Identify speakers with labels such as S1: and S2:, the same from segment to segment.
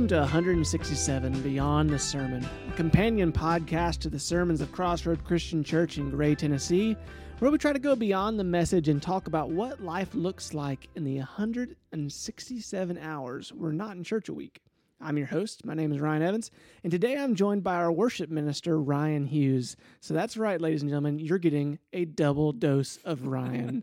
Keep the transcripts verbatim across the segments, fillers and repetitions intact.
S1: Welcome to one sixty-seven Beyond the Sermon, a companion podcast to the sermons of Crossroad Christian Church in Gray, Tennessee, where we try to go beyond the message and talk about what life looks like in the one hundred sixty-seven hours we're not in church a week. I'm your host. My name is Ryan Evans, and today I'm joined by our worship minister, Ryan Hughes. So that's right, ladies and gentlemen, you're getting a double dose of Ryan.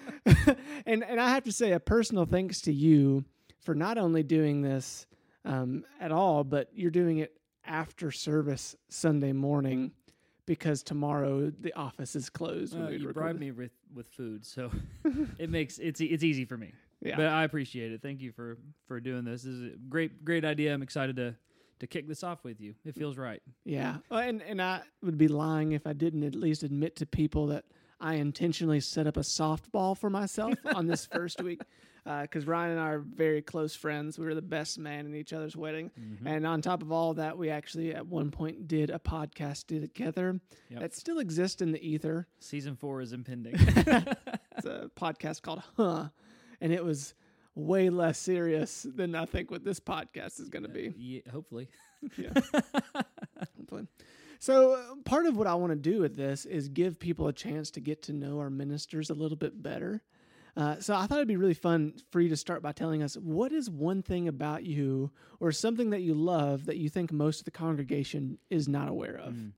S1: and and I have to say a personal thanks to you for not only doing this um, at all, but you're doing it after service Sunday morning because tomorrow the office is closed.
S2: Uh, you bribed me with, with food, so it makes it's it's easy for me. Yeah. But I appreciate it. Thank you for, for doing this. This is a great great idea. I'm excited to to kick this off with you. It feels right.
S1: Yeah, well, and and I would be lying if I didn't at least admit to people that I intentionally set up a softball for myself on this first week. Because uh, Ryan and I are very close friends. We were the best man in each other's wedding. Mm-hmm. And on top of all of that, we actually at one point did a podcast together yep. that still exists in the ether.
S2: Season four is impending.
S1: It's a podcast called Huh. And it was way less serious than I think what this podcast is going to be.
S2: Uh, yeah, hopefully.
S1: yeah. Hopefully. So uh, part of what I want to do with this is give people a chance to get to know our ministers a little bit better. Uh, so I thought it'd be really fun for you to start by telling us what is one thing about you or something that you love that you think most of the congregation is not aware of. Mm.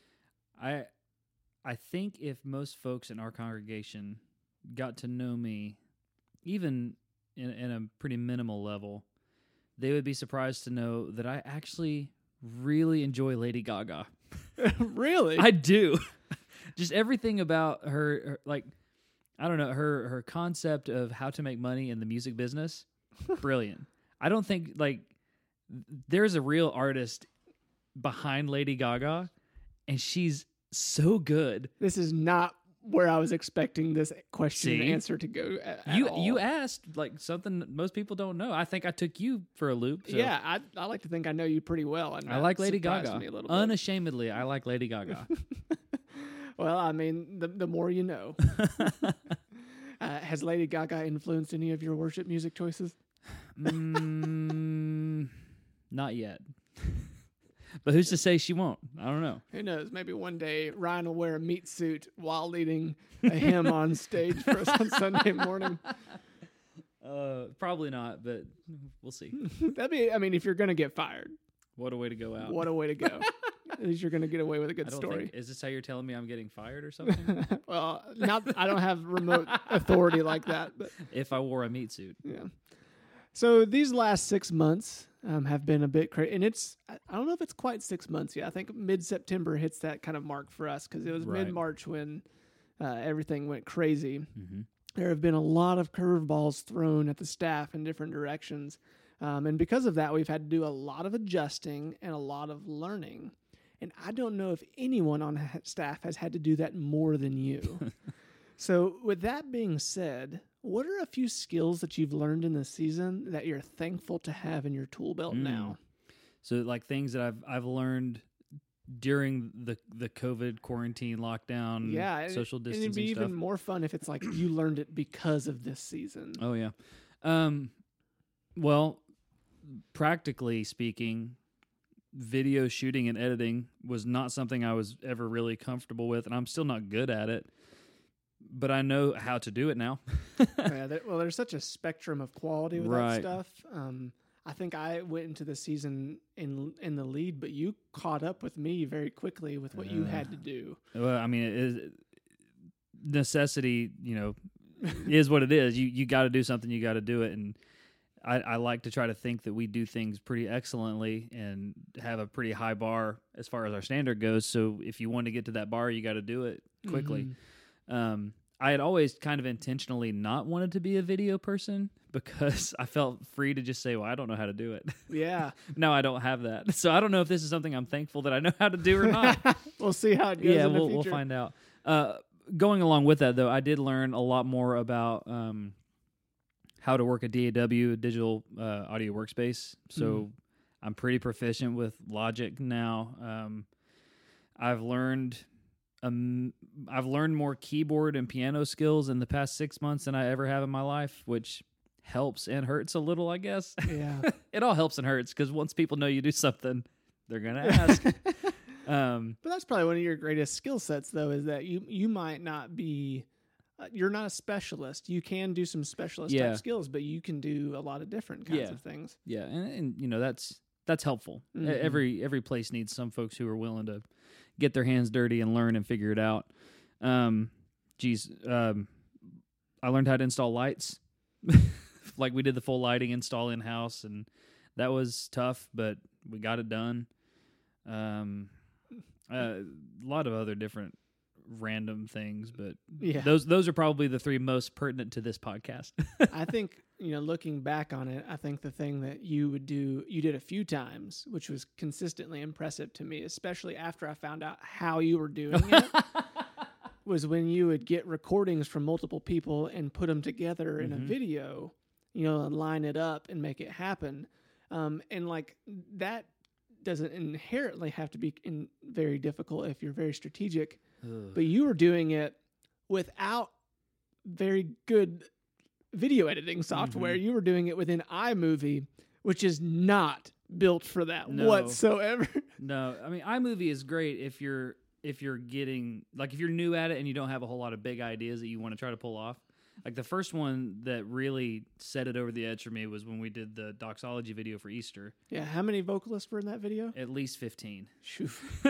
S2: I I think if most folks in our congregation got to know me, even in, in a pretty minimal level, they would be surprised to know that I actually really enjoy Lady Gaga.
S1: Really?
S2: I do. Just everything about her, her like... I don't know, her her concept of how to make money in the music business, brilliant. I don't think, like, there's a real artist behind Lady Gaga, and she's so good.
S1: This is not where I was expecting this question
S2: See?
S1: and answer to go at, at
S2: you
S1: all.
S2: You asked, like, something most people don't know. I think I took you for a loop. So.
S1: Yeah, I I like to think I know you pretty well. And
S2: I like Lady Gaga.
S1: Me a little
S2: Unashamedly, I like Lady Gaga.
S1: Well, I mean, the the more you know. uh, has Lady Gaga influenced any of your worship music choices?
S2: mm, not yet. But who's to say she won't? I don't know.
S1: Who knows? Maybe one day Ryan will wear a meat suit while leading a hymn on stage for us on Sunday morning.
S2: Uh, probably not, but we'll see.
S1: That'd be, I mean, if you're going to get fired.
S2: What a way to go out.
S1: What a way to go. At least you're going to get away with a good
S2: I don't
S1: story.
S2: Think, is this how you're telling me I'm getting fired or something?
S1: Well, not, I don't have remote authority like that. But
S2: if I wore a meat suit.
S1: Yeah. So these last six months um, have been a bit crazy. And it's, I don't know if it's quite six months yet. I think mid-September hits that kind of mark for us because it was right. mid-March when uh, everything went crazy. Mm-hmm. There have been a lot of curveballs thrown at the staff in different directions. Um, and because of that, we've had to do a lot of adjusting and a lot of learning. And I don't know if anyone on ha- staff has had to do that more than you. So with that being said, what are a few skills that you've learned in this season that you're thankful to have in your tool belt mm. now?
S2: So like things that I've I've learned during the the COVID quarantine lockdown, yeah, social
S1: and,
S2: distancing
S1: and it'd be
S2: stuff.
S1: even more fun if it's like you learned it because of this season.
S2: Oh yeah. Um, well, practically speaking, video shooting and editing was not something I was ever really comfortable with, and I'm still not good at it, but I know how to do it now.
S1: yeah, there, well, there's such a spectrum of quality with
S2: right.
S1: that stuff. Um, I think I went into the season in in the lead, but you caught up with me very quickly with what uh, you had to do.
S2: Well, I mean, it is, necessity, you know, is what it is. You you got to do something, you got to do it, and I, I like to try to think that we do things pretty excellently and have a pretty high bar as far as our standard goes. So if you want to get to that bar, you got to do it quickly. Mm-hmm. Um, I had always kind of intentionally not wanted to be a video person because I felt free to just say, well, I don't know how to do it.
S1: Yeah.
S2: No, I don't have that. So I don't know if this is something I'm thankful that I know how to do or not.
S1: We'll see how it goes
S2: yeah,
S1: in
S2: we'll,
S1: the future.
S2: we'll find out. Uh, going along with that, though, I did learn a lot more about um, how to work a D A W, a digital uh, audio workspace. So mm. I'm pretty proficient with Logic now. Um, I've learned um, I've learned more keyboard and piano skills in the past six months than I ever have in my life, which helps and hurts a little, I guess.
S1: Yeah.
S2: It all helps and hurts because once people know you do something, they're going to ask. um,
S1: But that's probably one of your greatest skill sets, though, is that you you might not be, uh, you're not a specialist. You can do some specialist
S2: Yeah.
S1: type skills, but you can do a lot of different kinds
S2: Yeah.
S1: of things.
S2: yeah. And, and, you know, that's that's helpful. E-
S1: Mhm.
S2: Every every place needs some folks who are willing to get their hands dirty and learn and figure it out. Um, geez, um, I learned how to install lights. Like we did the full lighting install in house, and that was tough, but we got it done. Um, uh, a lot of other different random things, but
S1: Yeah.
S2: those those are probably the three most pertinent to this podcast.
S1: I think, you know, looking back on it, I think the thing that you would do, you did a few times, which was consistently impressive to me, especially after I found out how you were doing it, was when you would get recordings from multiple people and put them together in a
S2: Mhm.
S1: video, you know, and line it up and make it happen. Um, and like that doesn't inherently have to be in very difficult if you're very strategic,
S2: Ugh.
S1: but you were doing it without very good video editing software.
S2: Mm-hmm.
S1: You were doing it within iMovie, which is not built for that
S2: No.
S1: whatsoever.
S2: No, I mean iMovie is great if you're if you're getting like if you're new at it and you don't have a whole lot of big ideas that you want to try to pull off. Like the first one that really set it over the edge for me was when we did the doxology video for Easter.
S1: Yeah, how many vocalists were in that video?
S2: At least fifteen.
S1: Shoo.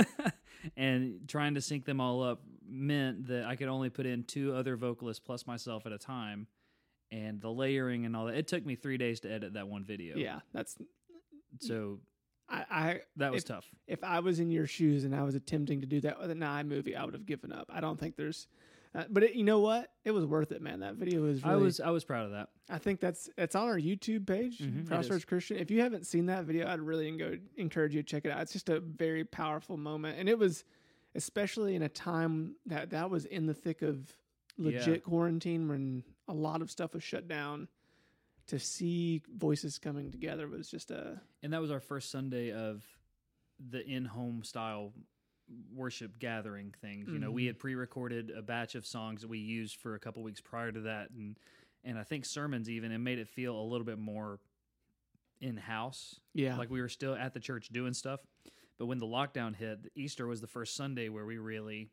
S2: And trying to sync them all up meant that I could only put in two other vocalists plus myself at a time. And the layering and all that. It took me three days to edit that one video.
S1: Yeah, that's
S2: So
S1: I, I
S2: that was
S1: if,
S2: tough.
S1: If I was in your shoes and I was attempting to do that with an iMovie, I would have given up. I don't think there's uh, but it, you know what? It was worth it, man. That video was really,
S2: I was I was proud of that.
S1: I think that's it's on our YouTube page,
S2: Mhm, it
S1: Crossroads
S2: is.
S1: Christian. If you haven't seen that video, I'd really engo- encourage you to check it out. It's just a very powerful moment, and it was especially in a time that that was in the thick of legit
S2: Yeah.
S1: quarantine when a lot of stuff was shut down. To see voices coming together was just a
S2: And that was our first Sunday of the in-home style worship gathering things. You know, we
S1: Mhm.
S2: had pre-recorded a batch of songs that we used for a couple weeks prior to that, and and I think sermons even, and made it feel a little bit more in-house.
S1: yeah.
S2: Like we were still at the church doing stuff. But when the lockdown hit, Easter was the first Sunday where we really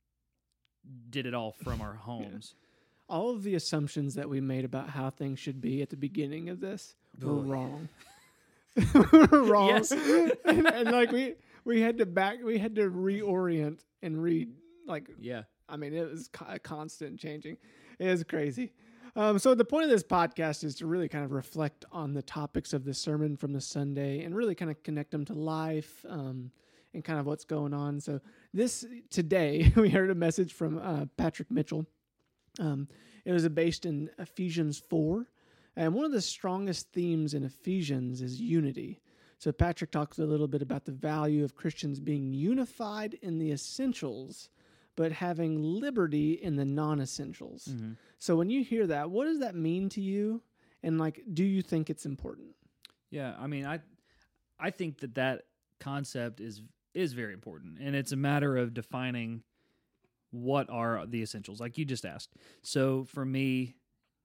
S2: did it all from our homes.
S1: All of the assumptions that we made about how things should be at the beginning of this were
S2: Ugh.
S1: wrong. we were wrong.
S2: Yes.
S1: and, and like we we had to back we had to reorient and read like
S2: Yeah.
S1: I mean it was co- a constant changing. It was crazy. Um, so the point of this podcast is to really kind of reflect on the topics of the sermon from the Sunday and really kind of connect them to life um, and kind of what's going on. So this today we heard a message from uh, Patrick Mitchell. Um, it was based in Ephesians four, and one of the strongest themes in Ephesians is unity. So Patrick talks a little bit about the value of Christians being unified in the essentials, but having liberty in the non-essentials.
S2: Mm-hmm.
S1: So when you hear that, what does that mean to you? And like, do you think it's important?
S2: Yeah, I mean, I I think that that concept is is very important, and it's a matter of defining what are the essentials, like you just asked. So for me,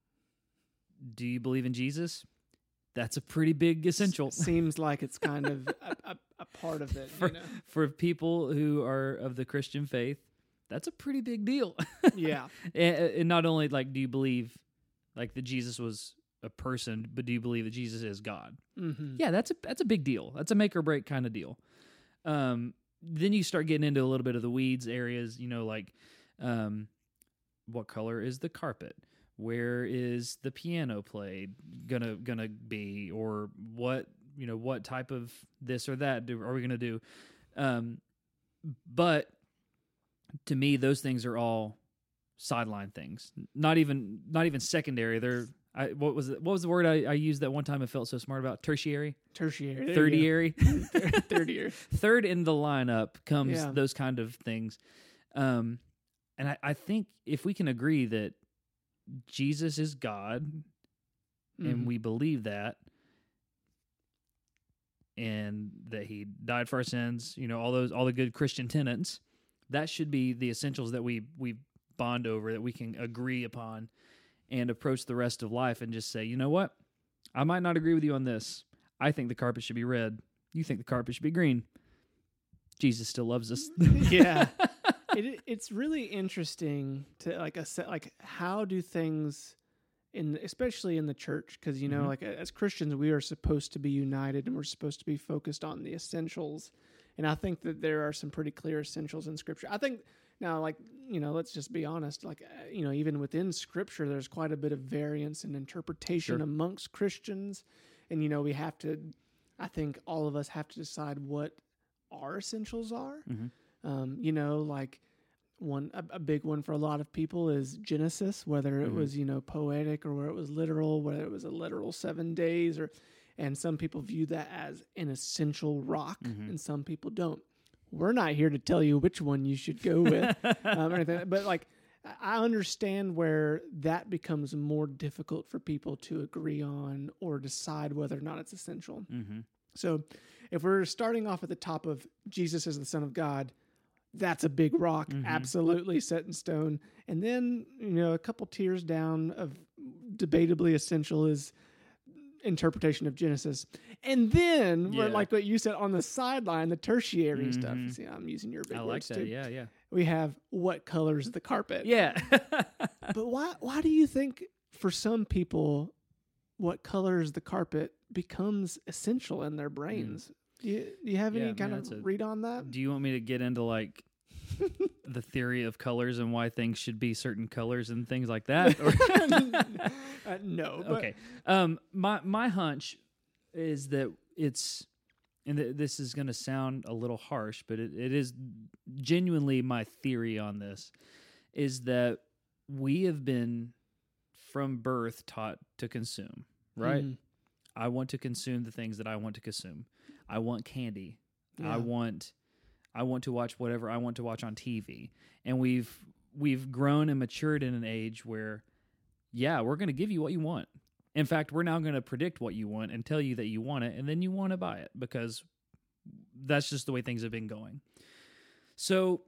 S2: do you believe in Jesus? That's a pretty big essential.
S1: S- seems like it's kind of a, a, a part of it.
S2: For,
S1: You know?
S2: for people who are of the Christian faith, that's a pretty big deal.
S1: Yeah.
S2: and, and not only like, do you believe like that Jesus was a person, but do you believe that Jesus is God?
S1: Mm-hmm.
S2: Yeah, that's a that's a big deal. That's a make or break kind of deal. Um, then you start getting into a little bit of the weeds areas, you know, like um, what color is the carpet? Where is the piano played gonna gonna be? Or what you know what type of this or that do, are we gonna do? Um, but to me, those things are all sideline things. Not even not even secondary. They're I, what was it, what was the word I, I used that one time I felt so smart about? Tertiary,
S1: Tertiary. There you
S2: thirtiary,
S1: go. Thirtiary.
S2: third in the lineup comes
S1: Yeah.
S2: those kind of things. Um, and I, I think if we can agree that Jesus is God,
S1: Mhm.
S2: and we believe that, and that He died for our sins, you know, all those all the good Christian tenets, that should be the essentials that we we bond over, that we can agree upon. and approach the rest of life and just say, you know what? I might not agree with you on this. I think the carpet should be red. You think the carpet should be green. Jesus still loves us.
S1: Yeah. It, it's really interesting to like a like how do things in especially in the church, because you know, mm-hmm. like as Christians we are supposed to be united and we're supposed to be focused on the essentials, and I think that there are some pretty clear essentials in Scripture. I think now, like, you know, let's just be honest, like, you know, even within Scripture there's quite a bit of variance in interpretation sure. amongst Christians, and you know, we have to, I think all of us have to decide what our essentials are. Mm-hmm. Um, you know, like one a, a big one for a lot of people is Genesis, whether it mm-hmm. was, you know, poetic or whether it was literal, whether it was a literal seven days, or and some people view that as an essential rock, mm-hmm. and some people don't. We're not here to tell you which one you should go with, um, or anything, but like I understand where that becomes more difficult for people to agree on or decide whether or not it's essential. Mm-hmm. So if we're starting off at the top of Jesus as the Son of God, that's a big rock, mm-hmm. absolutely set in stone. And then, you know, a couple tiers down of debatably essential is interpretation of Genesis. And then, yeah. like what you said on the sideline, the tertiary mm-hmm. stuff. See, I'm using your big
S2: I
S1: words
S2: like that.
S1: too.
S2: Yeah, yeah.
S1: We have what colors the carpet.
S2: Yeah.
S1: But why why do you think for some people what colors the carpet becomes essential in their brains? Mm. Do you, do you have yeah, any kind man, of a, read on that?
S2: Do you want me to get into like the theory of colors and why things should be certain colors and things like that?
S1: uh, no. But.
S2: Okay. Um, my my hunch is that it's, and th- this is going to sound a little harsh, but it, it is genuinely my theory on this, is that we have been from birth taught to consume, right? Mm. I want to consume the things that I want to consume. I want candy. Yeah. I want I want to watch whatever I want to watch on T V. And we've we've grown and matured in an age where, yeah, we're going to give you what you want. In fact, we're now going to predict what you want and tell you that you want it, and then you want to buy it because that's just the way things have been going. So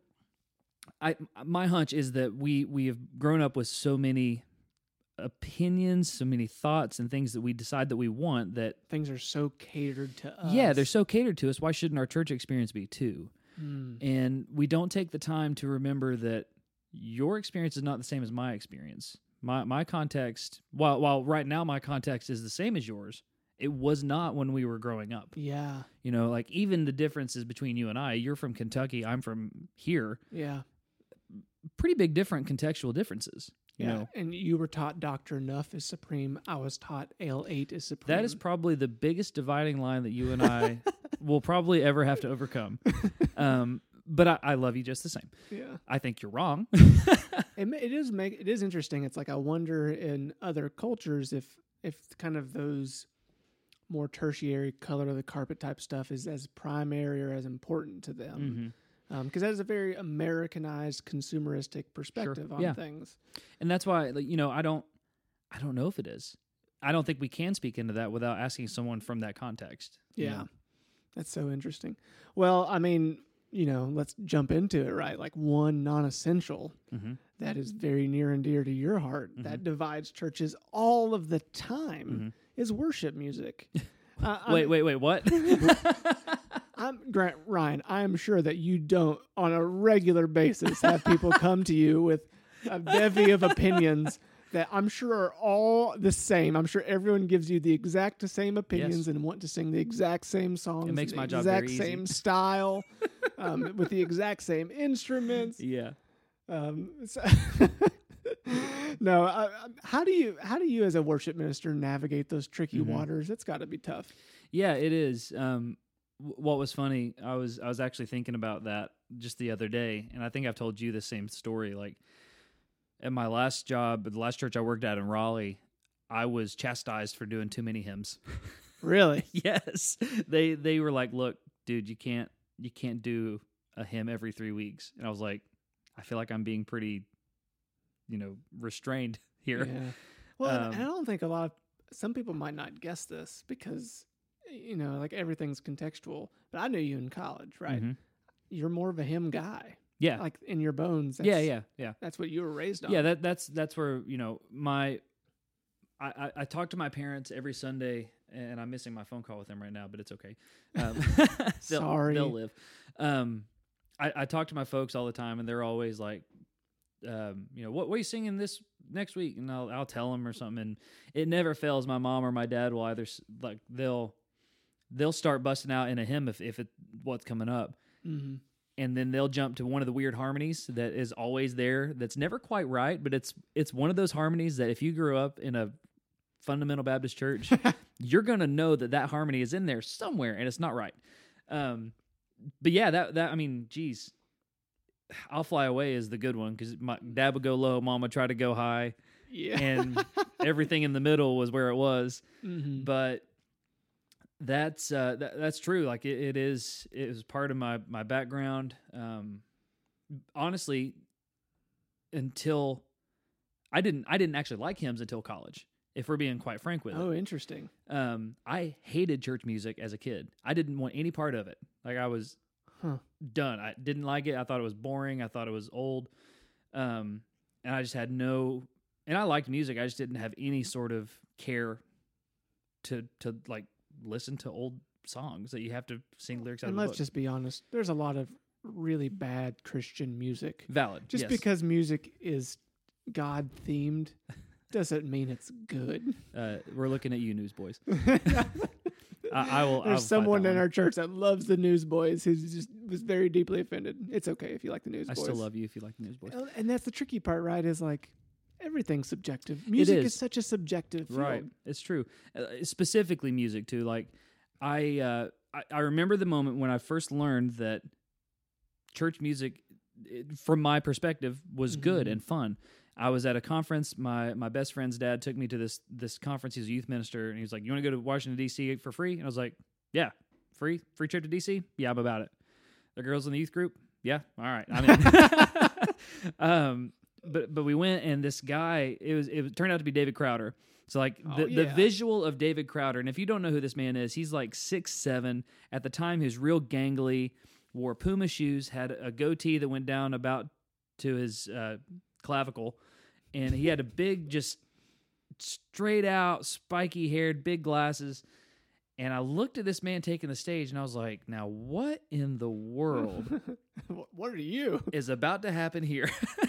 S2: I my hunch is that we we have grown up with so many opinions, so many thoughts and things that we decide that we want, that
S1: things are so catered to us.
S2: Yeah, they're so catered to us. Why shouldn't our church experience be too? Mm. And we don't take the time to remember that your experience is not the same as my experience. My my context, while while right now my context is the same as yours, it was not when we were growing up.
S1: Yeah.
S2: You know, like even the differences between you and I, you're from Kentucky, I'm from here.
S1: Yeah.
S2: Pretty big different contextual differences. You
S1: yeah,
S2: know?
S1: And you were taught Doctor Enough is supreme. I was taught Ale eight is supreme.
S2: That is probably the biggest dividing line that you and I will probably ever have to overcome. Um, but I, I love you just the same.
S1: Yeah,
S2: I think you're wrong.
S1: it, it is make it is interesting. It's like I wonder in other cultures if if kind of those more tertiary color of the carpet type stuff is as primary or as important to them. Mm-hmm. Because um, that is a very Americanized, consumeristic perspective sure. on
S2: yeah.
S1: things,
S2: and that's why, like, you know, I don't, I don't know if it is. I don't think we can speak into that without asking someone from that context.
S1: Yeah,
S2: know?
S1: That's so interesting. Well, I mean, you know, let's jump into it, right? Like one non-essential mm-hmm. that is very near and dear to your heart mm-hmm. that divides churches all of the time mm-hmm. is worship music.
S2: uh, wait, wait, wait, what?
S1: I'm Grant Ryan. I am sure that you don't, on a regular basis, have people come to you with a bevy of opinions that I'm sure are all the same. I'm sure everyone gives you the exact same opinions yes. and want to sing the exact same songs.
S2: It makes my job
S1: very
S2: easy.
S1: Exact same style, um, with the exact same instruments.
S2: Yeah.
S1: Um, so no. Uh, how do you how do you as a worship minister navigate those tricky mm-hmm. waters? It's got to be tough.
S2: Yeah, it is. Um, What was funny, I was I was actually thinking about that just the other day, and I think I've told you the same story. Like, at my last job, the last church I worked at in Raleigh, I was chastised for doing too many hymns.
S1: Really?
S2: Yes. They they were like, "Look, dude, you can't you can't do a hymn every three weeks." And I was like, I feel like I'm being pretty, you know, restrained here.
S1: Yeah. Well, um, and I don't think a lot of some people might not guess this because, you know, like everything's contextual, but I knew you in college, right? Mm-hmm. You're more of a hymn guy.
S2: Yeah.
S1: Like in your bones.
S2: Yeah, yeah, yeah.
S1: That's what you were raised on.
S2: Yeah, that that's that's where, you know, my I, I, I talk to my parents every Sunday, and I'm missing my phone call with them right now, but it's okay. Um, they'll,
S1: Sorry.
S2: They'll live. Um, I, I talk to my folks all the time, and they're always like, um, you know, what, what are you singing this next week? And I'll, I'll tell them or something. And it never fails. My mom or my dad will either, like, they'll, they'll start busting out in a hymn if, if it, what's coming up.
S1: Mm-hmm.
S2: And then they'll jump to one of the weird harmonies that is always there. That's never quite right, but it's, it's one of those harmonies that if you grew up in a fundamental Baptist church, you're going to know that that harmony is in there somewhere and it's not right. Um, but yeah, that, that, I mean, geez, I'll Fly Away is the good one because my dad would go low, mom would try to go high,
S1: Yeah.
S2: and everything in the middle was where it was.
S1: Mm-hmm.
S2: But that's uh, that, that's true. Like it, it is, it was part of my my background. Um, honestly, until I didn't I didn't actually like hymns until college. If we're being quite frank with it.
S1: Oh, interesting.
S2: Um, I hated church music as a kid. I didn't want any part of it. Like I was
S1: Huh.
S2: done. I didn't like it. I thought it was boring. I thought it was old. Um, and I just had no, and I liked music. I just didn't have any sort of care to, to like listen to old songs that you have to sing lyrics out
S1: And
S2: of a
S1: let's
S2: book.
S1: just be honest. There's a lot of really bad Christian music.
S2: Valid.
S1: Just
S2: yes.
S1: because music is God themed doesn't mean it's good.
S2: uh, we're looking at you, Newsboys. I, I will. I will
S1: There's
S2: fight
S1: someone
S2: that
S1: in
S2: one.
S1: our church that loves the Newsboys who just was very deeply offended. It's okay if you like the
S2: I
S1: Newsboys.
S2: still love you if you like the Newsboys.
S1: And- And that's the tricky part, right? Is like everything's subjective. Music is.
S2: is.
S1: such a subjective field.
S2: Right. It's true. Uh, specifically music too. Like I, uh, I, I remember the moment when I first learned that church music, it, from my perspective, was good
S1: Mhm.
S2: and fun. I was at a conference. My my best friend's dad took me to this this conference. He's a youth minister, and he was like, "You want to go to Washington D C for free?" And I was like, "Yeah, free free trip to D C. Yeah, I'm about it." The girls in the youth group, yeah, all right, I'm in. um, but but we went, and this guy, it was it turned out to be David Crowder. So like the,
S1: Oh,
S2: the
S1: yeah.
S2: visual of David Crowder, and if you don't know who this man is, he's like six seven. At the time, he was real gangly, wore Puma shoes, had a goatee that went down about to his uh, clavicle, and he had a big, just straight out, spiky haired, big glasses. And I looked at this man taking the stage, and I was like, now what in the world
S1: Wh- what are you?
S2: is about to happen here?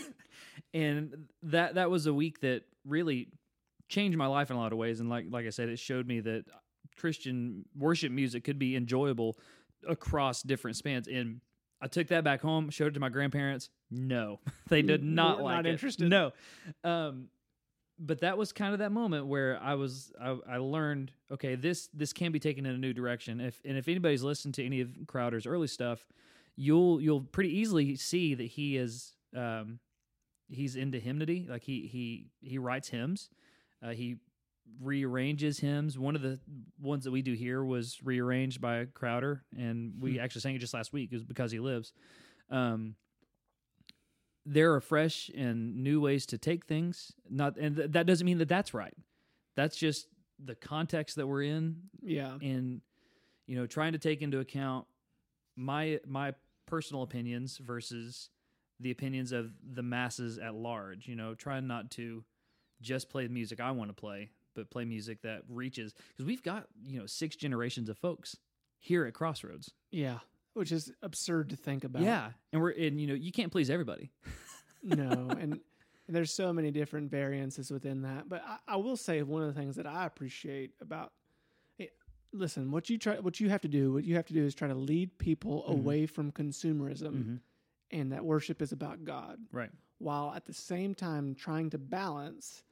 S2: And that that was a week that really changed my life in a lot of ways. And like like I said, it showed me that Christian worship music could be enjoyable across different spans. And I took that back home, showed it to my grandparents. No, they did not
S1: We're
S2: like
S1: not
S2: it.
S1: interested.
S2: No. Um, but that was kind of that moment where I was, I, I learned, okay, this this can be taken in a new direction. If and if anybody's listened to any of Crowder's early stuff, you'll you'll pretty easily see that he is um, he's into hymnody. Like he he he writes hymns. Uh, he rearranges hymns. One of the ones that we do here was rearranged by Crowder, and we
S1: Hmm.
S2: actually sang it just last week. It was Because He Lives. Um, there are fresh and new ways to take things. Not, and th- that doesn't mean that that's right. That's just the context that we're in,
S1: Yeah.
S2: and you know, trying to take into account my my personal opinions versus the opinions of the masses at large. You know, trying not to just play the music I want to play, but play music that reaches, because we've got, you know, six generations of folks here at Crossroads.
S1: Yeah. Which is absurd to think about.
S2: Yeah, and we're and you know, you can't please everybody.
S1: No, and, and there's so many different variances within that. But I, I will say one of the things that I appreciate about, hey, listen, what you try, what you have to do, what you have to do is try to lead people
S2: Mhm.
S1: away from consumerism,
S2: Mhm.
S1: and that worship is about God,
S2: Right.
S1: while at the same time trying to balance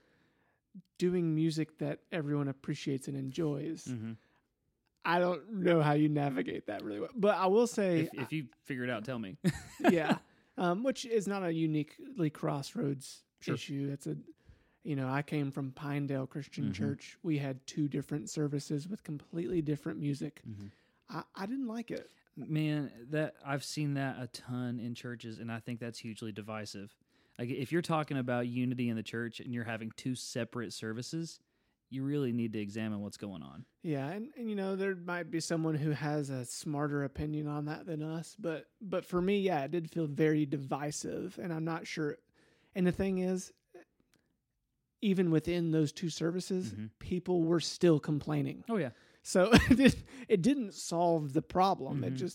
S1: doing music that everyone appreciates and enjoys.
S2: Mm-hmm.
S1: I don't know how you navigate that really well, but I will say,
S2: If, if you figure it out, tell me.
S1: yeah, um, which is not a uniquely Crossroads
S2: Sure.
S1: issue. That's a, you know, I came from Pinedale Christian
S2: Mhm.
S1: Church. We had two different services with completely different music.
S2: Mhm.
S1: I, I didn't like it.
S2: Man, that I've seen that a ton in churches, and I think that's hugely divisive. Like if you're talking about unity in the church and you're having two separate services, you really need to examine what's going on.
S1: Yeah, and, and you know, there might be someone who has a smarter opinion on that than us, but but for me, yeah, it did feel very divisive, and I'm not sure. And the thing is, even within those two services,
S2: Mm-hmm.
S1: people were still complaining.
S2: Oh yeah.
S1: So it, did, it didn't solve the problem.
S2: Mm-hmm.
S1: It just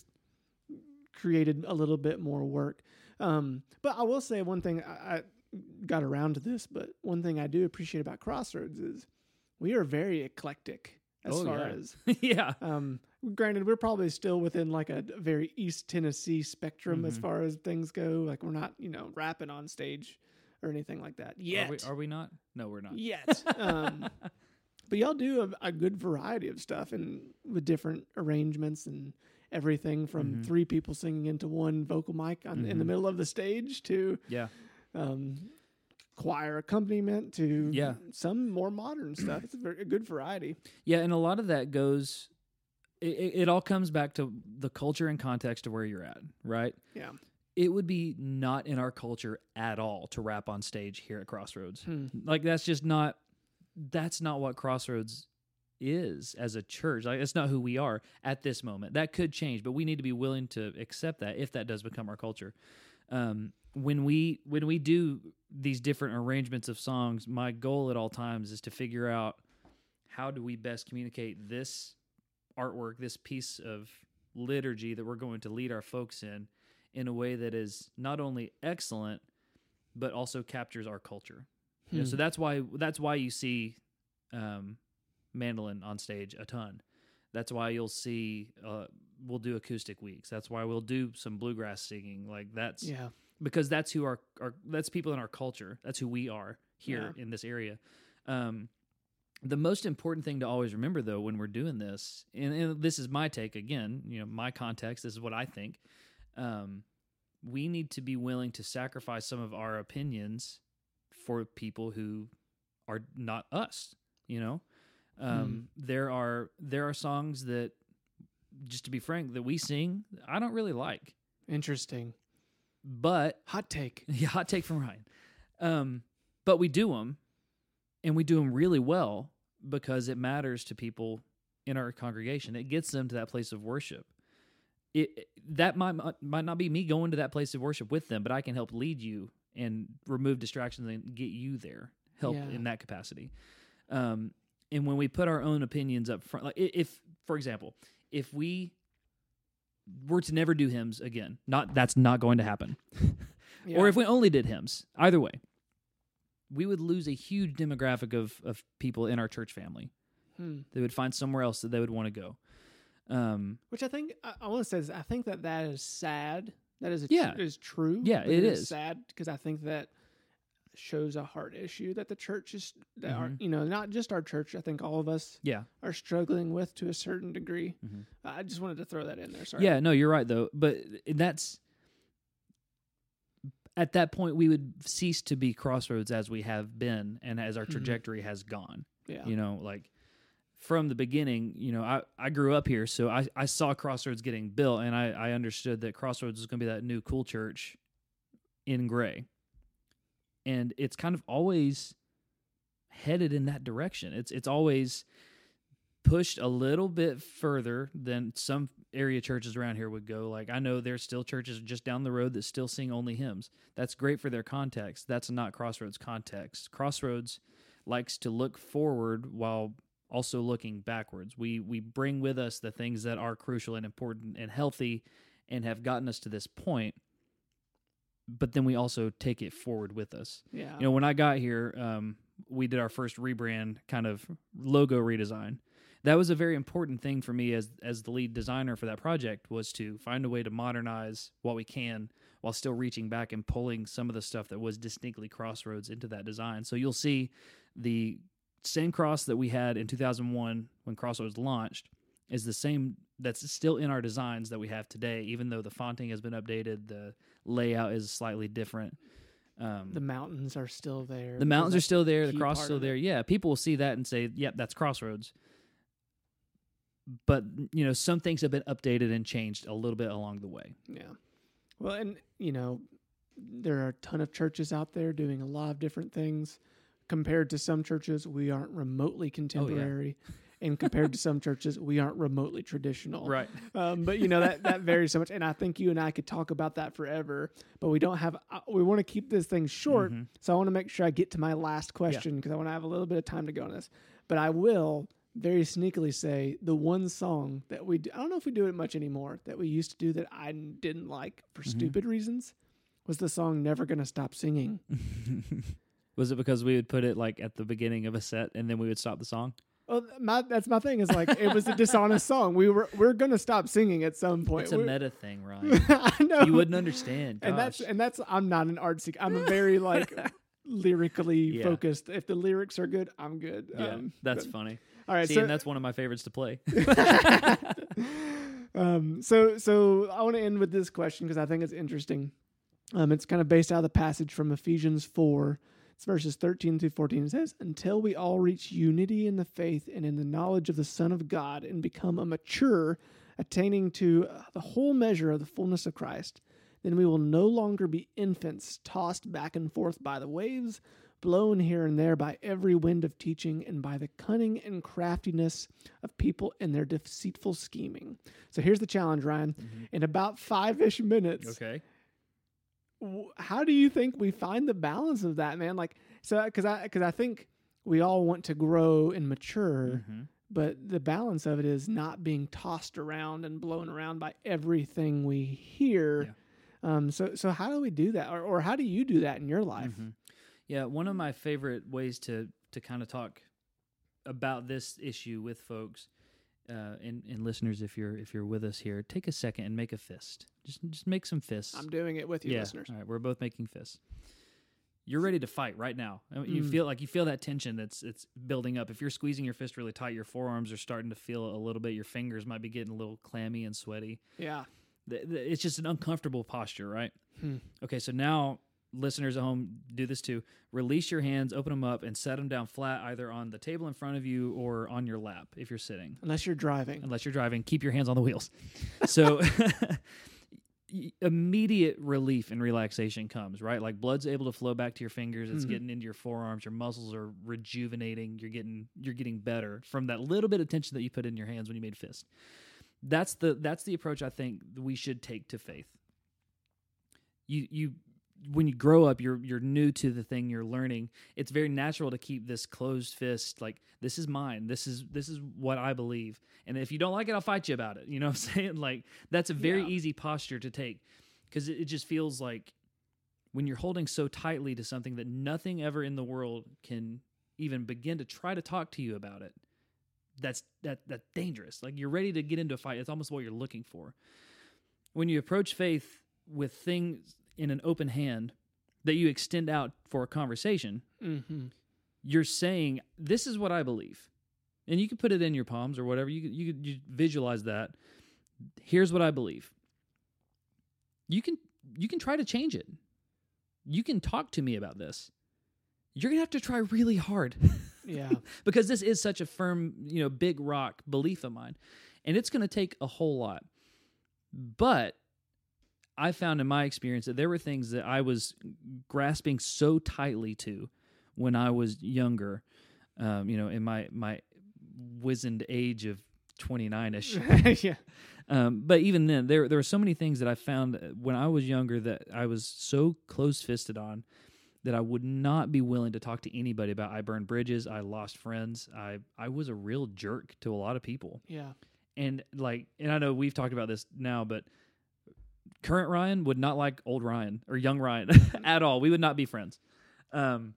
S1: created a little bit more work. Um, but I will say one thing, I, I got around to this, but one thing I do appreciate about Crossroads is we are very eclectic as
S2: Oh,
S1: far
S2: yeah.
S1: as,
S2: yeah.
S1: um, granted, we're probably still within like a very East Tennessee spectrum as
S2: Mhm.
S1: far as things go. Like we're not, you know, rapping on stage or anything like that yet.
S2: Are we, are we not? No, we're not.
S1: Yet. Um, but y'all do a, a good variety of stuff and with different arrangements and everything from
S2: Mhm.
S1: three people singing into one vocal mic on, in the
S2: Mhm.
S1: middle of the stage to
S2: Yeah.
S1: um, choir accompaniment to
S2: Yeah.
S1: some more modern stuff. It's a, very, a good variety.
S2: Yeah, and a lot of that goes. It, it, it all comes back to the culture and context of where you're at, right?
S1: Yeah.
S2: It would be not in our culture at all to rap on stage here at Crossroads.
S1: Hmm.
S2: Like that's just not. That's not what Crossroads is as a church. Like it's not who we are at this moment. That could change, but we need to be willing to accept that if that does become our culture. Um, when we when we do these different arrangements of songs, my goal at all times is to figure out how do we best communicate this artwork, this piece of liturgy that we're going to lead our folks in, in a way that is not only excellent, but also captures our culture. You know,
S1: Hmm.
S2: so that's why that's why you see um, mandolin on stage a ton. That's why you'll see uh, we'll do acoustic weeks. That's why we'll do some bluegrass singing. Like that's
S1: Yeah.
S2: because that's who our, our that's people in our culture. That's who we are here
S1: Yeah.
S2: in this area. Um, the most important thing to always remember, though, when we're doing this, and, and this is my take again, you know, my context. This is what I think. Um, we need to be willing to sacrifice some of our opinions for people who are not us. You know, um, there are there are songs that, just to be frank, that we sing I don't really like,
S1: Interesting.
S2: but
S1: Hot take.
S2: yeah, hot take from Ryan. Um, but we do them, and we do them really well because it matters to people in our congregation. It gets them to that place of worship. It, it that might might not be me going to that place of worship with them, but I can help lead you and remove distractions and get you there. Help
S1: Yeah.
S2: in that capacity. Um, and when we put our own opinions up front, like i- if, for example, if we were to never do hymns again, not that's not going to happen.
S1: Yeah.
S2: Or if we only did hymns, either way, we would lose a huge demographic of, of people in our church family.
S1: Hmm.
S2: They would find somewhere else that they would want to go. Um,
S1: Which I think I, I want to say is I think that that is sad. That is a
S2: Yeah.
S1: tr- is true.
S2: Yeah,
S1: but
S2: it
S1: is
S2: is.
S1: sad because I think that shows a heart issue that the church is that are
S2: Mhm.
S1: you know not just our church. I think all of us
S2: yeah.
S1: are struggling with to a certain degree.
S2: Mhm.
S1: I just wanted to throw that in there. Sorry.
S2: Yeah, no, you're right, though. But that's, at that point, we would cease to be Crossroads as we have been and as our
S1: Mhm.
S2: trajectory has gone.
S1: Yeah.
S2: You know, like from the beginning, you know, I, I grew up here, so I, I saw Crossroads getting built, and I, I understood that Crossroads was going to be that new cool church in Gray. And it's kind of always headed in that direction. It's it's always pushed a little bit further than some area churches around here would go. Like, I know there's still churches just down the road that still sing only hymns. That's great for their context. That's not Crossroads context. Crossroads likes to look forward while also looking backwards. We we bring with us the things that are crucial and important and healthy and have gotten us to this point, but then we also take it forward with us.
S1: Yeah.
S2: You know, when I got here, um, we did our first rebrand kind of logo redesign. That was a very important thing for me as as the lead designer for that project, was to find a way to modernize what we can while still reaching back and pulling some of the stuff that was distinctly Crossroads into that design. So you'll see the same cross that we had in two thousand one when Crossroads launched is the same that's still in our designs that we have today, even though the fonting has been updated, the layout is slightly different. Um,
S1: the mountains are still there.
S2: the mountains are
S1: That's
S2: still there. The
S1: key
S2: cross is
S1: part
S2: still
S1: of it.
S2: there. Yeah, people will see that and say, "Yep, that's Crossroads." But you know, some things have been updated and changed a little bit along the way.
S1: Yeah. Well, and you know, there are a ton of churches out there doing a lot of different things. Compared to some churches, we aren't remotely contemporary. and compared to some churches, we aren't remotely traditional.
S2: Right.
S1: Um, but you know, that, that varies so much. And I think you and I could talk about that forever, but we don't have, uh, we want to keep this thing short.
S2: Mm-hmm.
S1: So I want to make sure I get to my last question because I want to have a little bit of time to go on this, but I will very sneakily say the one song that we do, I don't know if we do it much anymore, that we used to do that I didn't like for
S2: Mm-hmm.
S1: stupid reasons was the song Never Gonna Stop Singing.
S2: Was it because we would put it like at the beginning of a set and then we would stop the song?
S1: Well, my, that's my thing. Is like it was a dishonest song. We were we're gonna stop singing at some point.
S2: It's a
S1: We're-
S2: meta thing, Ryan.
S1: I know.
S2: You wouldn't understand.
S1: And
S2: Gosh.
S1: that's and that's I'm not an artsy. I'm a very like lyrically
S2: Yeah.
S1: focused. If the lyrics are good, I'm good.
S2: yeah,
S1: Um,
S2: that's
S1: but-
S2: funny.
S1: all right.
S2: See,
S1: so
S2: and that's one of my favorites to play.
S1: um, so so I want to end with this question because I think it's interesting. Um, it's kind of based out of the passage from Ephesians four. It's verses thirteen through fourteen. It says, "Until we all reach unity in the faith and in the knowledge of the Son of God and become a mature, attaining to uh, the whole measure of the fullness of Christ, then we will no longer be infants tossed back and forth by the waves, blown here and there by every wind of teaching and by the cunning and craftiness of people in their deceitful scheming." So here's the challenge, Ryan.
S2: Mm-hmm.
S1: In about five-ish minutes,
S2: Okay.
S1: w- how do you think we find the balance of that, man? Like, so because I because I think we all want to grow and mature,
S2: Mm-hmm.
S1: but the balance of it is not being tossed around and blown around by everything we hear. Um, so so how do we do that, or or how do you do that in your life?
S2: Mm-hmm. Yeah, one of my favorite ways to to kind of talk about this issue with folks uh, and and listeners, if you're if you're with us here, take a second and make a fist. Just just make some fists.
S1: I'm doing it with you,
S2: yeah.
S1: listeners.
S2: All right, we're both making fists. You're ready to fight right now. I mean, You
S1: Mm.
S2: feel like you feel that tension that's it's building up. If you're squeezing your fist really tight, your forearms are starting to feel a little bit. Your fingers might be getting a little clammy and sweaty.
S1: Yeah.
S2: Th- th- It's just an uncomfortable posture, right?
S1: Hmm.
S2: Okay, so now listeners at home, do this too. Release your hands, open them up, and set them down flat either on the table in front of you or on your lap if you're sitting.
S1: Unless you're driving.
S2: Unless you're driving, keep your hands on the wheels. So y- immediate relief and relaxation comes, right? Like blood's able to flow back to your fingers. It's
S1: Mhm.
S2: getting into your forearms. Your muscles are rejuvenating. You're getting you're getting better from that little bit of tension that you put in your hands when you made fist. That's the that's the approach I think we should take to faith. You you when you grow up, you're you're new to the thing you're learning. It's very natural to keep this closed fist, like this is mine. This is this is what I believe. And if you don't like it, I'll fight you about it. You know what I'm saying? Like that's a very
S1: Yeah.
S2: easy posture to take because it, it just feels like when you're holding so tightly to something that nothing ever in the world can even begin to try to talk to you about it. That's that that's dangerous. Like you're ready to get into a fight. It's almost what you're looking for. When you approach faith with things in an open hand that you extend out for a conversation,
S1: Mm-hmm.
S2: you're saying, this is what I believe. And you can put it in your palms or whatever. You could, you could you visualize that. Here's what I believe. You can you can try to change it. You can talk to me about this. You're going to have to try really hard.
S1: Yeah.
S2: Because this is such a firm, you know, big rock belief of mine. And it's going to take a whole lot. But I found in my experience that there were things that I was grasping so tightly to when I was younger, um, you know, in my, my wizened age of twenty-nine-ish.
S1: Yeah.
S2: Um, but even then, there there were so many things that I found when I was younger that I was so close-fisted on that I would not be willing to talk to anybody about. I burned bridges. I lost friends. I, I was a real jerk to a lot of people.
S1: Yeah.
S2: And like, and I know we've talked about this now, but current Ryan would not like old Ryan or young Ryan at all. We would not be friends. Um,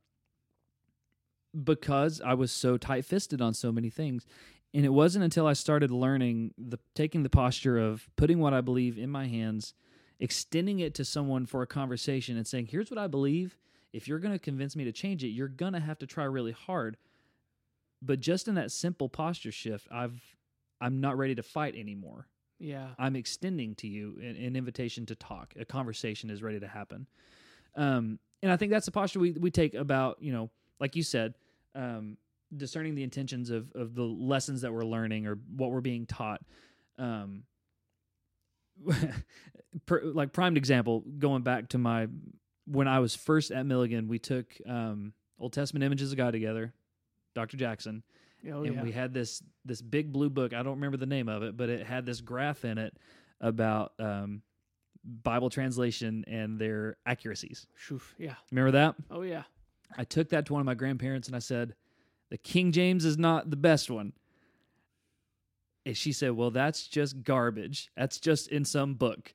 S2: because I was so tight-fisted on so many things. And it wasn't until I started learning the taking the posture of putting what I believe in my hands, extending it to someone for a conversation and saying, here's what I believe. If you're going to convince me to change it, you're going to have to try really hard. But just in that simple posture shift, I've I'm not ready to fight anymore.
S1: Yeah.
S2: I'm extending to you an, an invitation to talk. A conversation is ready to happen. Um, and I think that's the posture we, we take about, you know, like you said, um, discerning the intentions of, of the lessons that we're learning or what we're being taught. Um, per, like primed example, going back to my, when I was first at Milligan, we took um, Old Testament Images of God together, Doctor Jackson,
S1: Oh,
S2: and
S1: yeah.
S2: we had this this big blue book. I don't remember the name of it, but it had this graph in it about um, Bible translation and their accuracies.
S1: Shoof, yeah.
S2: Remember that?
S1: Oh, yeah.
S2: I took that to one of my grandparents and I said, the King James is not the best one. And she said, well, that's just garbage. That's just in some book.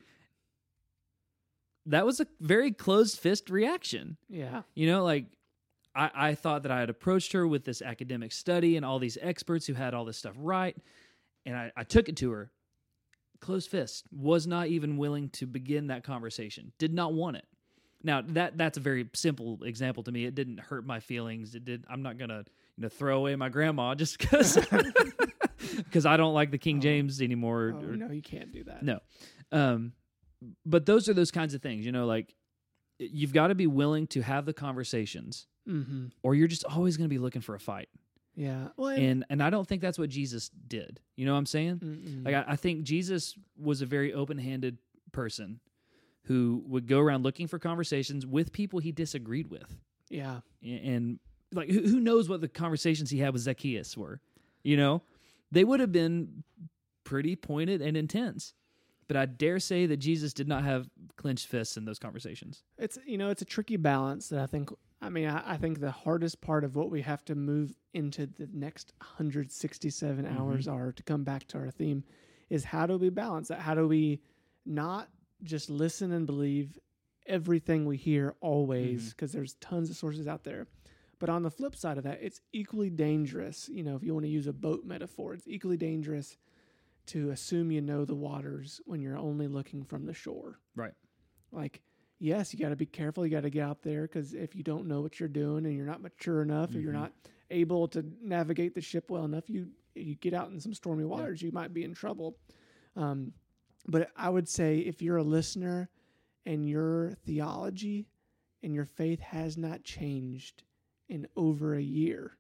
S2: That was a very closed fist reaction.
S1: Yeah.
S2: You know, like I, I thought that I had approached her with this academic study and all these experts who had all this stuff right. And I, I took it to her. Closed fist. Was not even willing to begin that conversation. Did not want it. Now that that's a very simple example to me. It didn't hurt my feelings. It did. I'm not gonna you know throw away my grandma just because because I don't like the King James anymore.
S1: Oh,
S2: or,
S1: no, you can't do that.
S2: no, um, but those are those kinds of things. You know, like you've got to be willing to have the conversations,
S1: Mm-hmm.
S2: or you're just always going to be looking for a fight.
S1: Yeah. Well,
S2: And and I don't think that's what Jesus did. You know what I'm saying?
S1: mm-mm.
S2: Like I, I think Jesus was a very open-handed person who would go around looking for conversations with people he disagreed with.
S1: yeah.
S2: And, and like, who, who knows what the conversations he had with Zacchaeus were? You know, they would have been pretty pointed and intense. But I dare say that Jesus did not have clenched fists in those conversations.
S1: It's you know it's a tricky balance that I think. I mean, I, I think the hardest part of what we have to move into the next one hundred sixty-seven
S2: Mhm.
S1: hours are to come back to our theme is how do we balance that? How do we not just listen and believe everything we hear always, because there's tons of sources out there. But on the flip side of that, it's equally dangerous. You know, if you want to use a boat metaphor, it's equally dangerous to assume you know the waters when you're only looking from the shore.
S2: Right.
S1: Like, yes, you got to be careful. You got to get out there, because if you don't know what you're doing and you're not mature enough, or you're
S2: Mhm.
S1: not able to navigate the ship well enough, you you get out in some stormy waters, you might be in trouble. Um, but I would say if you're a listener and your theology and your faith has not changed in over a year,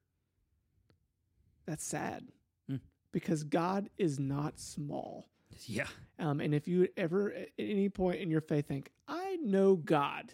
S1: that's sad.
S2: Hmm.
S1: Because God is not small.
S2: Yeah.
S1: Um, and if you ever at any point in your faith think, I know God,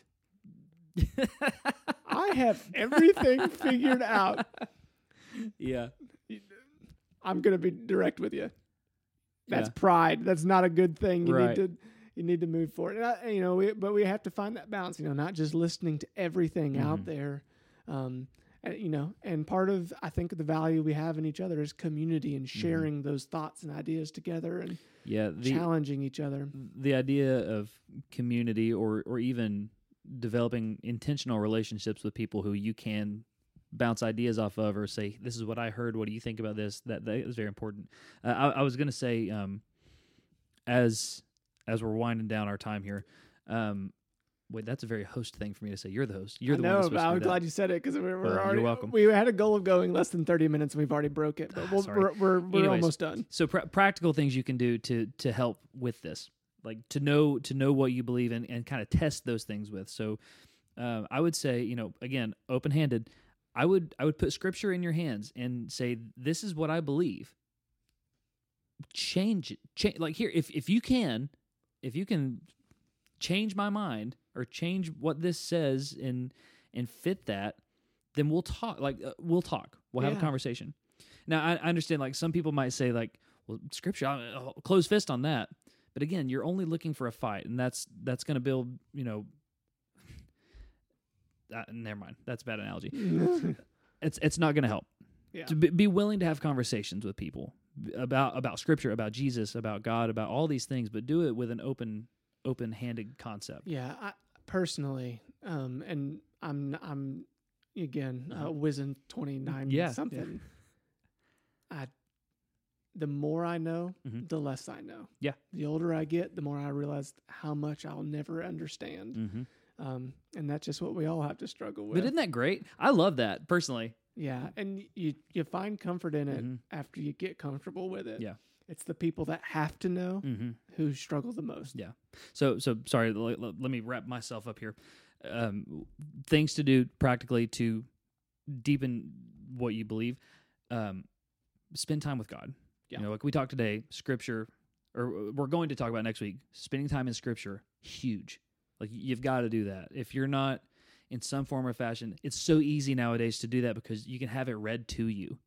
S1: I have everything figured out,
S2: Yeah.
S1: I'm going to be direct with you. That's
S2: Yeah.
S1: pride. That's not a good thing. You
S2: Right.
S1: need to you need to move forward. And I, you know, we, but we have to find that balance. You know, not just listening to everything out
S2: Mhm.
S1: there. Um, and, you know, and part of I think the value we have in each other is community and sharing those thoughts and ideas together and
S2: Yeah. The
S1: challenging each other.
S2: the idea of community, or or even developing intentional relationships with people who you can bounce ideas off of, or say, this is what I heard, what do you think about this? That that is very important. Uh, I, I was going to say, um, as as we're winding down our time here, um, wait, that's a very host thing for me to say. You're the host. You're
S1: I
S2: the
S1: know,
S2: one that's
S1: but
S2: supposed to
S1: I'm
S2: do that.
S1: glad you said it, because we're, we're
S2: Well, you're
S1: already.
S2: welcome.
S1: We had a goal of going less than thirty minutes, and we've already broke it. But we'll,
S2: Sorry.
S1: we're we're, we're
S2: Anyways.
S1: almost done.
S2: So pr- practical things you can do to to help with this, like to know to know what you believe in and kind of test those things with. So uh, I would say, you know, again, open handed. I would I would put scripture in your hands and say, this is what I believe. Change it. Change, like here, if if you can, if you can change my mind or change what this says and and fit that, then we'll talk. Like uh, we'll talk. We'll have
S1: Yeah.
S2: a conversation. Now I, I understand. Like some people might say, like, well, scripture, I'll, I'll close fist on that. But again, you're only looking for a fight, and that's that's going to build. You know, uh, never mind. That's a bad analogy. It's it's not going to help.
S1: Yeah.
S2: To be, be willing to have conversations with people about about scripture, about Jesus, about God, about all these things, but do it with an open open handed concept.
S1: Yeah, I, personally, um, and I'm I'm again
S2: Uh-huh.
S1: uh, whizzing twenty nine
S2: Yeah,
S1: something. I the more I know,
S2: Mhm.
S1: the less I know.
S2: Yeah.
S1: The older I get, the more I realize how much I'll never understand.
S2: Mm-hmm.
S1: Um, and that's just what we all have to struggle with.
S2: But isn't that great? I love that personally.
S1: Yeah, and you you find comfort in it
S2: Mhm.
S1: after you get comfortable with it.
S2: Yeah.
S1: It's the people that have to know
S2: Mm-hmm.
S1: who struggle the most.
S2: Yeah. So so sorry. Let, let- let me wrap myself up here. Um, things to do practically to deepen what you believe. Um, spend time with God.
S1: Yeah.
S2: You know, like we talked today, scripture, or we're going to talk about next week. Spending time in scripture, huge. Like you've got to do that. If you're not in some form or fashion, it's so easy nowadays to do that because you can have it read to you.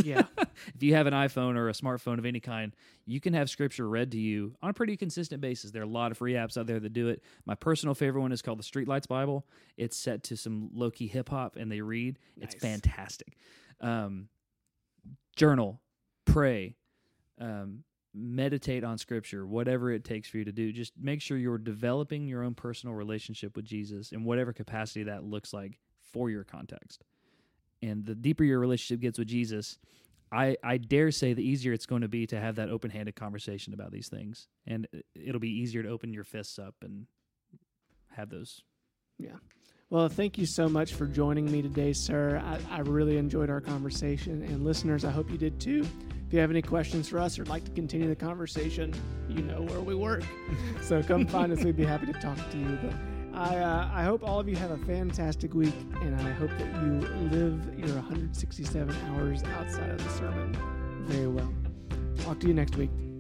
S1: Yeah.
S2: If you have an iPhone or a smartphone of any kind, you can have Scripture read to you on a pretty consistent basis. There are a lot of free apps out there that do it. My personal favorite one is called the Streetlights Bible. It's set to some low-key hip-hop, and they read. Nice. It's fantastic. Um, journal, pray, um, meditate on Scripture, whatever it takes for you to do. Just make sure you're developing your own personal relationship with Jesus in whatever capacity that looks like for your context. And the deeper your relationship gets with Jesus, I, I dare say the easier it's going to be to have that open-handed conversation about these things. And it'll be easier to open your fists up and have those.
S1: Yeah. Well, thank you so much for joining me today, sir. I, I really enjoyed our conversation. And listeners, I hope you did too. If you have any questions for us or like to continue the conversation, you know where we work. So come find us. We'd be happy to talk to you. But I, uh, I hope all of you have a fantastic week, and I hope that you live your one hundred sixty-seven hours outside of the sermon very well. Talk to you next week.